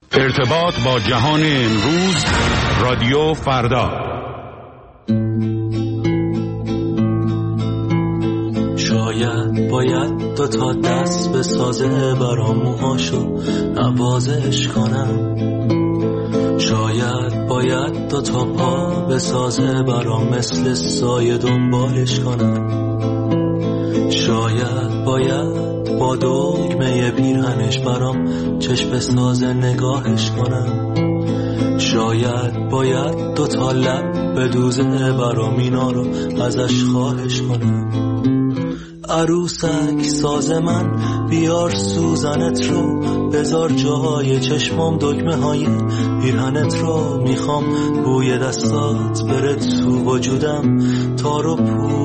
ارتباط با جهان امروز، رادیو فردا. شاید باید 2 تا دست بسازه برام موهاشو نوازش کنم، شاید باید 2 تا پا بسازه برام مثل سایه دنبالش کنم، شاید باید با دگمه پیرهنش برام چشم بسازه نگاهش کنم، شاید باید 2 تا لب بدوزه برام اینا رو ازش خواهش کنم. عروسک ساز من بیار سوزنت رو، بذار جای چشمام دگمه های پیرهنت رو، میخوام بوی دستات بره تو وجودم تا رو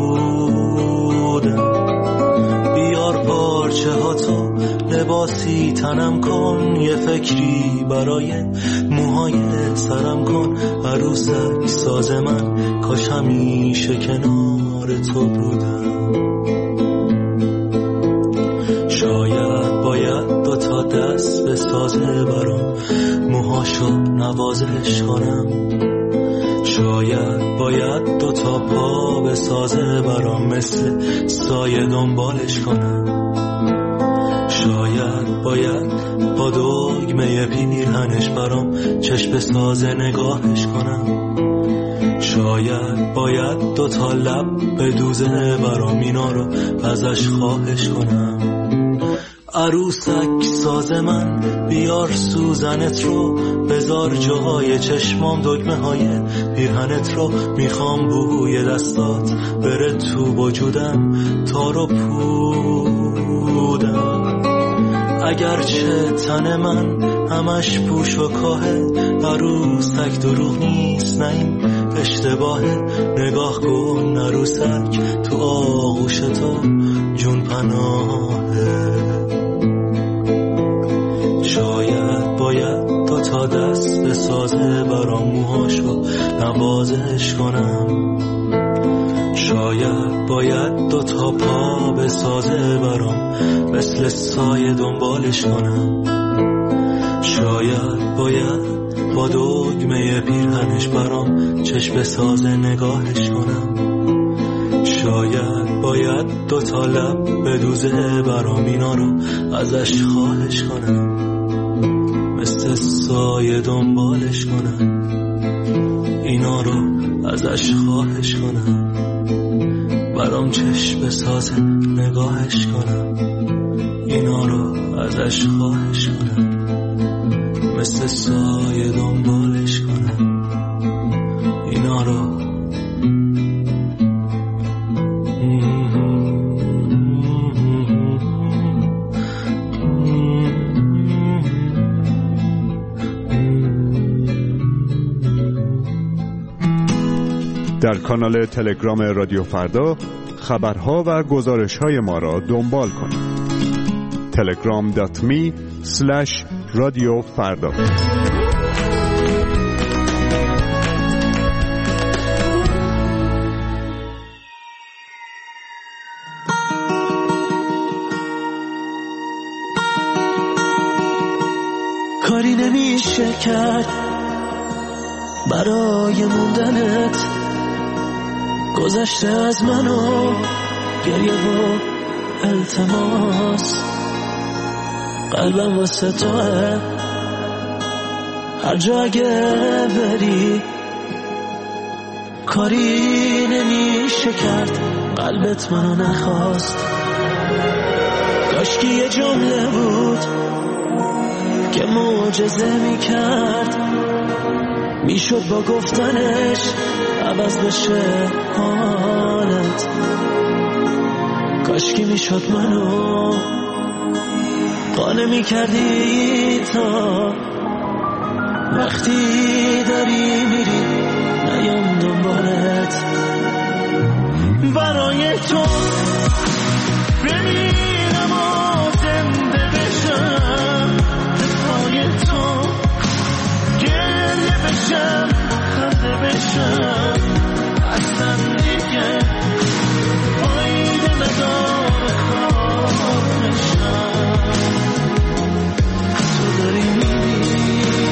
پودم، بیار پارچه ها تو لباسی تنم کن، یه فکری برای موهای سرم کن. عروسک ساز من کاش همیشه کنار تو بودم. شاید باید 2 تا دست بسازه برام موهاشو نوازش کنم، شاید باید 2 تا پا بسازه برام مثل سایه دنبالش کنم، شاید باید با دگمه پیرهنش برام چشم بسازه نگاهش کنم، شاید باید 2 تا لب بدوزه برام اینا رو ازش خواهش کنم. عروسک ساز من بیار سوزنت رو، بذار جای چشمام دگمه های پیرهنت رو، میخوام بوی دستات بره تو وجودم تا رو پودم. اگرچه تن من همش پوش و کاهه، عروسک دروغ نیست نه این اشتباهه، نگاه کن عروسک تو آغوش تو جون پناهه. شاید باید 2 تا دست بسازه برام موهاشو نوازش کنم، شاید باید 2 تا پا بسازه برام مثل سایه دنبالش کنم، شاید باید با دگمه پیرهنش برام چشم بسازه نگاهش کنم، شاید باید 2 تا لب بدوزه برام اینا رو ازش خواهش کنم، مثل سایه دنبالش کنم، اینا رو ازش خواهش کنم، برام چشم بسازه نگاهش کنم، اینا رو ازش خواهش کنم، مثل سایه دنبالش کنم، اینا رو. در کانال تلگرام رادیو فردا خبرها و گزارش‌های ما را دنبال کنید. telegram.me/رادیوفردا. کاری نمیشه کرد برای موندنت، گذشته از منو گریه و التماس، قلبم واسه توه هر جا اگه بری، کاری نمیشه کرد قلبت منو نخواست، کاشکی یه جمله بود که معجزه میکرد، میشد با گفتنش عوض بشه حالت، کاشکی میشد منو قانع میکردی تا وقتی داری میری نیام دنبالت، برای تو بمیرم و زنده بشم، پای تو گریه بشم خنده بشم، اصلا دیگه فایده نداره خواهشم، تو داری میری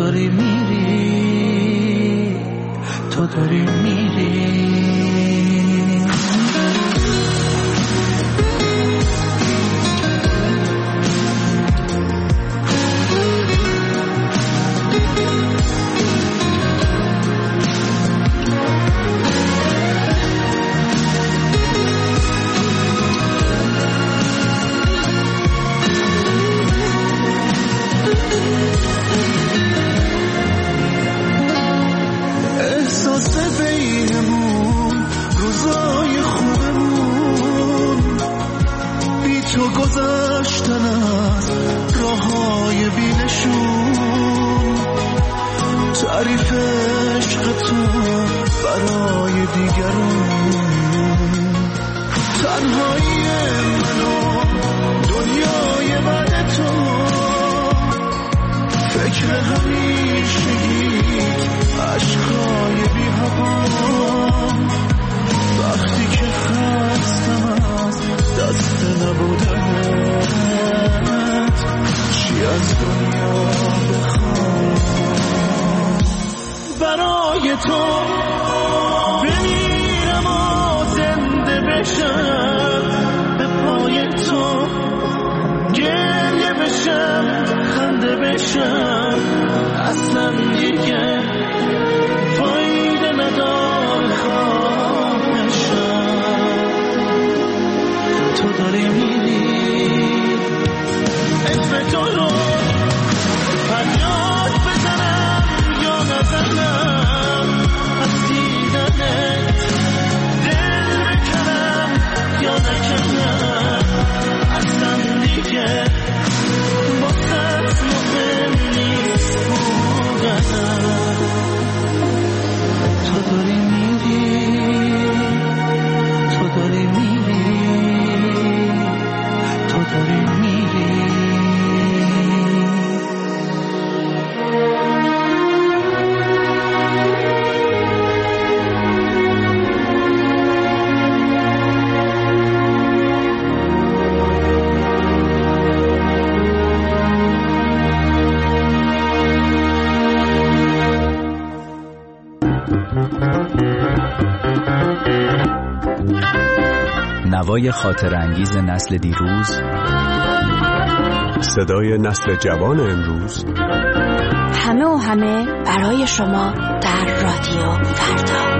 داری میری، تو داری میری. احساس بینمون، روزای خوبمون، بی تو گذشتن از راههای بینشون، تعریف عشق تو برای دیگرون، تنهایی منو دنیای بعد تو، فکر همیشگیت عشقای بی هوام، وقتی که خستم از دست نبودنت، چی از دنیا بخوام. برای تو بمیرم و زنده بشم، به پای تو گریه بشم، خنده بشم، اصلا دیگه فایده نداره خواهشم. تو داری میری، اسم تو رو فریاد بزنم یا نزنم، از دیدنت دل بکنم یا نکنم، اصلا دیگه واسه مهم نیست بودنم. تو داری میری، تو داری میری، تو داری میری. نوای خاطر انگیز نسل دیروز، صدای نسل جوان امروز، همه و همه برای شما در رادیو فردا.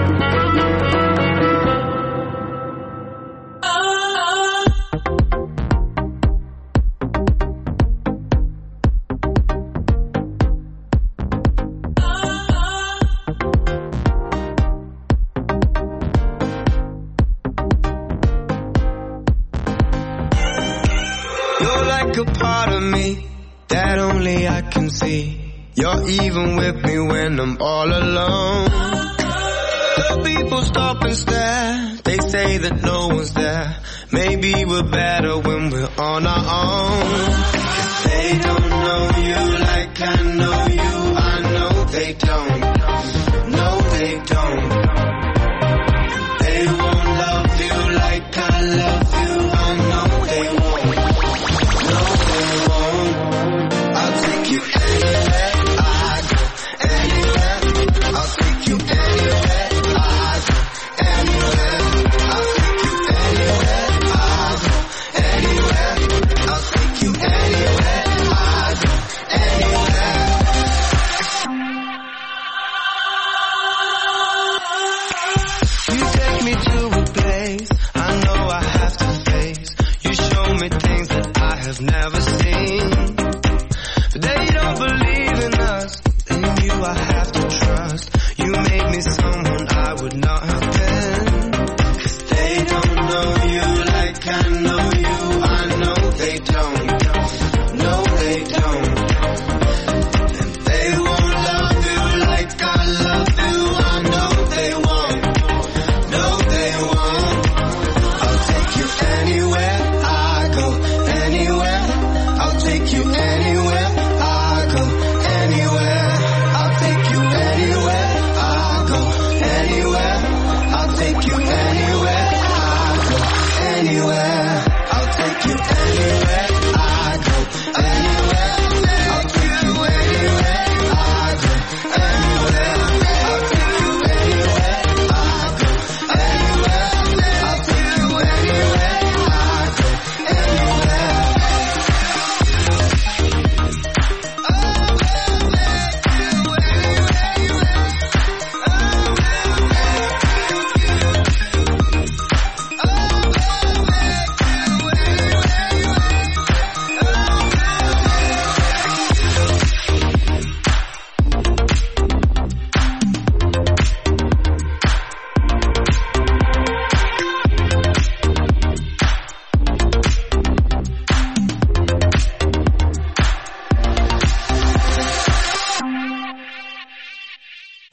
A part of me that only I can see. You're even with me when I'm all alone. The people stop and stare, they say that no one's there. Maybe we're better when we're on our own. 'Cause they don't know you like I know you. I know they don't. No, they don't. They won't love you like I love you. I know they won't. I'll take you anywhere I go, anywhere. I'll take you anywhere I go, anywhere. I'll take you anywhere I go, anywhere. I'll take you anywhere I go, anywhere. You take me to a place I know I have to face. You show me things that I have never seen. They don't believe in us, in you I have to trust. You made me someone I would not have been. 'Cause they don't know you like I know you. I know they don't. No, they don't. And they won't love you like I love you. I know they won't. No, they won't. I'll take you anywhere I go, anywhere. I'll take you anywhere. Anywhere, I'll take you anywhere I go, anywhere.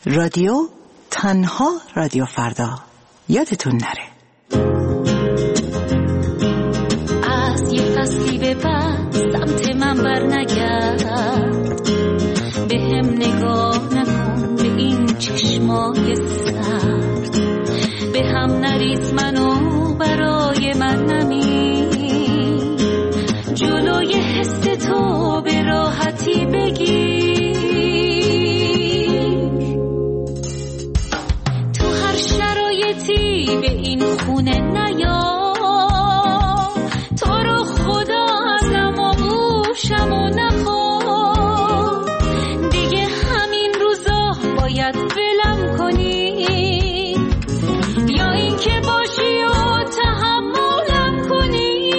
رادیو تنها رادیو فردا، یادتون نره. از یه فصلی به بعد سمت من بر نگرد، به هم نگاه نکن به این چشمای سرد، به هم نریز منو برای من نمی، جلوی حس تو به راحتی بگیر، تو هر شرایطی به این خونه نیا، تو رو خدا ازم آغوشم و نخواه، دیگه همین روزا باید ولم کنی، یا این که باشی و تحملم کنی،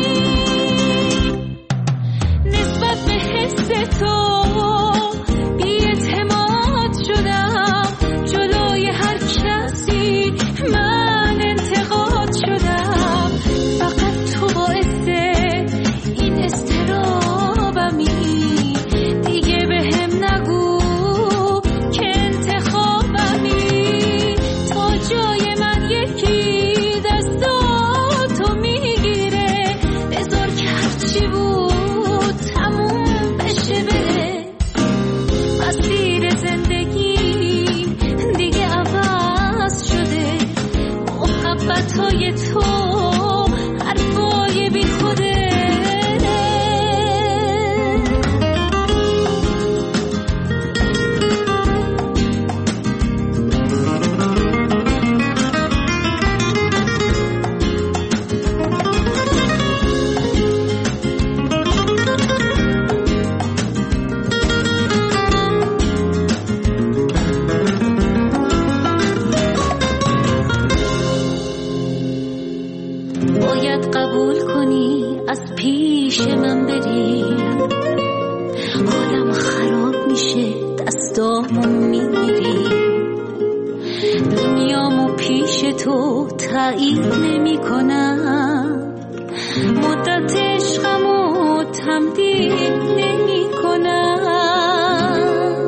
نسبت به حس تو بی‌اعتماد شدم، جلوی هر کسی من انتقاد شدم، فقط تو باعث این اضطرابمی، دیگه به هم نگو که انتخابمی، تا جای من یکی دستاتو میگیره، بذار که هرچی بود تموم بشه بره، مسیر زندگی دیگه عوض شده، محبتهای تو حرفای بی خوده. باید قبول کنی از پیش من بری، حالم خراب میشه دستامو میگیری، دنیامو پیش تو تایید نمی کنم، مدت عشقمو تمدید نمی کنم،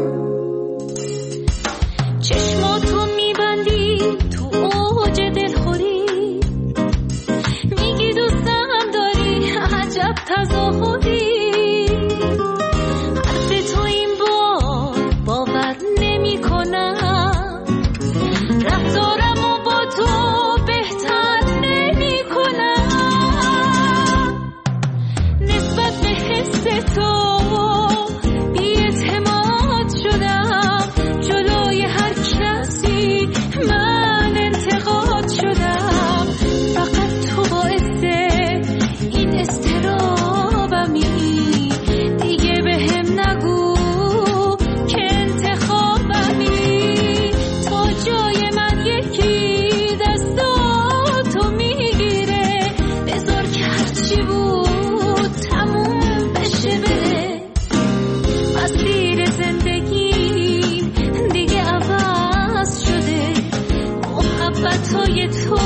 چشماتو میبندی تو اوج دلخوری، میگی دوستم داری عجب تظاهری، حرف تو این بار باور نمی کنم، رفتارمو با تو بهتر نمی کنم، نسبت به حس تو بی‌اعتماد شدم، جلوی هر کسی من انتقاد شدم، فقط تو باعث این اضطرابمی، دیگه به هم نگو که انتخابمی، تا جای من یکی دستاتو میگیره، بذار که هرچی بود تموم بشه بره، مسیر زندگی دیگه عوض شده، محبتهای تو